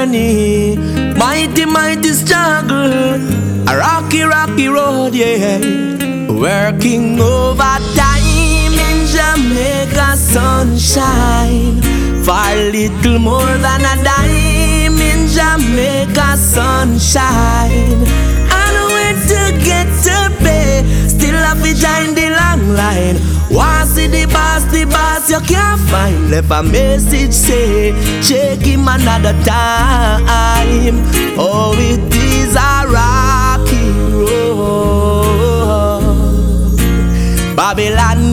journey, mighty, mighty struggle, a rocky, rocky road, yeah. Working overtime in Jamaica sunshine, for little more than a dime in Jamaica sunshine. I know where to get to pay, still have to join the long line. Want see the boss you can't find. Left a message say, check him another time. Oh, it is a rocky road. Babylon